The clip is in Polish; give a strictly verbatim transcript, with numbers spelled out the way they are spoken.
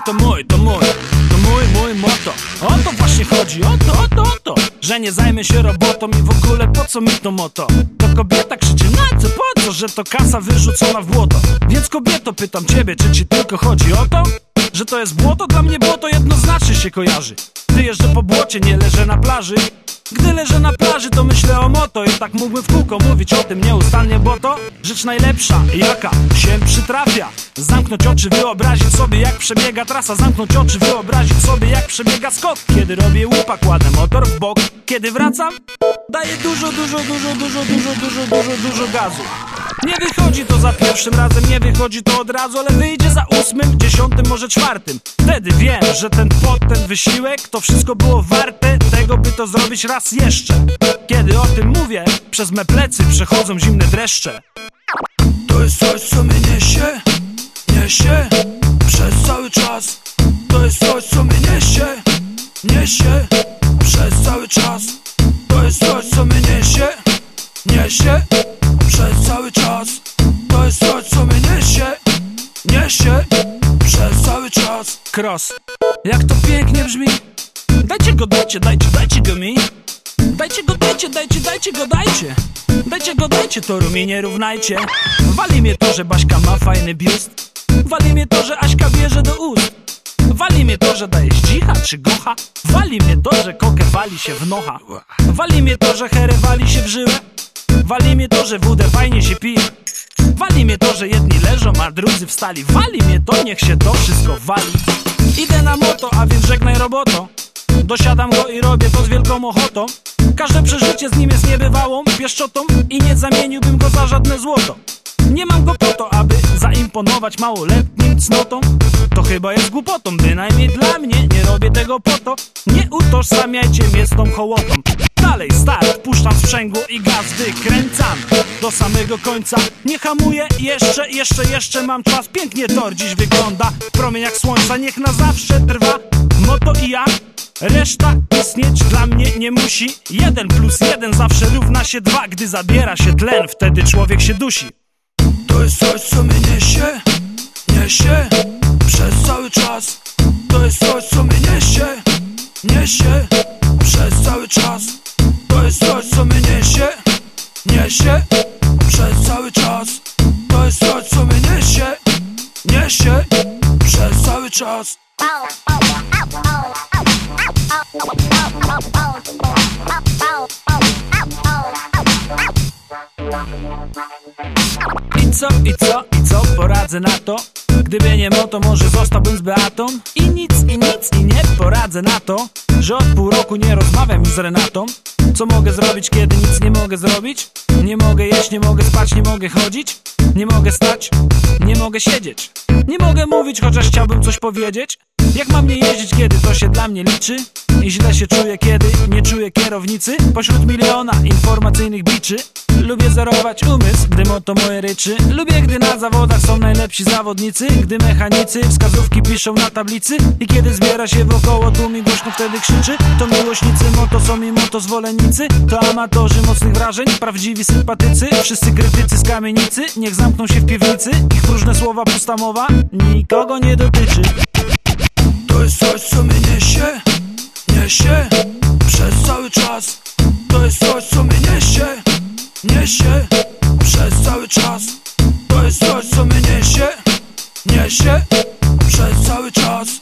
to mój, to mój, to mój, mój moto. O to właśnie chodzi, o to, o to, o to, że nie zajmę się robotą i w ogóle po co mi to moto? To kobieta krzyczy na co, po co, że to kasa wyrzucona w błoto. Więc kobieto, pytam ciebie, czy ci tylko chodzi o to, że to jest błoto? Dla mnie błoto jednoznacznie się kojarzy. Gdy jeżdżę po błocie, nie leżę na plaży. Gdy leżę na plaży, to myślę o moto. I tak mógłbym w kółko mówić o tym nieustannie, bo to rzecz najlepsza, jaka się przytrafia. Zamknąć oczy, wyobrazić sobie, jak przebiega trasa. Zamknąć oczy, wyobrazić sobie, jak przebiega skok. Kiedy robię łupa, kładę motor w bok. Kiedy wracam, daję dużo, dużo, dużo, dużo, dużo, dużo, dużo, dużo gazu. Nie wychodzi to za pierwszym razem, nie wychodzi to od razu, ale wyjdzie za ósmym, dziesiątym, może czwartym. Wtedy wiem, że ten pot, ten wysiłek, to wszystko było warte tego, by to zrobić raz jeszcze. Kiedy o tym mówię, przez me plecy przechodzą zimne dreszcze. To jest coś, co mnie niesie, niesie przez cały czas. To jest coś, co mnie niesie, niesie przez cały czas. To jest coś, co mnie niesie, niesie przez cały czas. To jest coś, co mnie niesie, niesie przez cały czas. Cross, jak to pięknie brzmi. Dajcie go, dajcie, dajcie, dajcie go mi. Dajcie go, dajcie, dajcie, dajcie go, dajcie. Dajcie go, dajcie, to mi nie równajcie. Wali mnie to, że Baśka ma fajny biust. Wali mnie to, że Aśka bierze do ust. Wali mnie to, że daje zdzicha czy gocha. Wali mnie to, że kokę wali się w nocha. Wali mnie to, że herę wali się w żyłę. Wali mnie to, że wódę fajnie się pije. Wali mnie to, że jedni leżą, a drudzy wstali. Wali mnie to, niech się to wszystko wali. Idę na moto, a więc żegnaj roboto. Dosiadam go i robię to z wielką ochotą. Każde przeżycie z nim jest niebywałą pieszczotą i nie zamieniłbym go za żadne złoto. Nie mam go po to, aby zaimponować małoletnim cnotą. To chyba jest głupotą, bynajmniej dla mnie. Nie robię tego po to. Nie utożsamiajcie mnie z tą hołotą. Dalej start, puszczam sprzęgło i gaz wykręcam do samego końca. Nie hamuję, jeszcze, jeszcze, jeszcze mam czas. Pięknie to dziś wygląda w promieniach słońca. Niech na zawsze trwa moto i ja. Reszta istnieć dla mnie nie musi. Jeden plus jeden zawsze równa się dwa. Gdy zabiera się tlen, wtedy człowiek się dusi. To jest coś, co mnie niesie, niesie przez cały czas. To jest coś, co mnie niesie, niesie przez cały czas. To jest coś, co mnie niesie, niesie przez cały czas. To jest coś, co mnie niesie, niesie przez cały czas. I co, i co, i co poradzę na to? Gdyby nie moto, może zostałbym z Beatą. I nic, i nic, i nie poradzę na to, że od pół roku nie rozmawiam z Renatą. Co mogę zrobić, kiedy nic nie mogę zrobić? Nie mogę jeść, nie mogę spać, nie mogę chodzić. Nie mogę stać, nie mogę siedzieć. Nie mogę mówić, chociaż chciałbym coś powiedzieć. Jak mam nie jeździć, kiedy to się dla mnie liczy? I źle się czuję, kiedy nie czuję kierownicy. Pośród miliona informacyjnych biczy. Lubię zerować umysł, gdy moto moje ryczy. Lubię, gdy na zawodach są najlepsi zawodnicy. Gdy mechanicy wskazówki piszą na tablicy. I kiedy zbiera się wokoło tłum i głośno wtedy krzyczy. To miłośnicy moto są i moto zwolennicy. To amatorzy mocnych wrażeń, prawdziwi sympatycy. Wszyscy krytycy z kamienicy, niech zamkną się w piwnicy. Ich próżne słowa, pusta mowa nikogo nie dotyczy. To jest coś, co mnie niesie, niesie przez cały czas. To jest coś, co mnie niesie, niesie przez cały czas. To jest coś, co mnie niesie, niesie przez cały czas.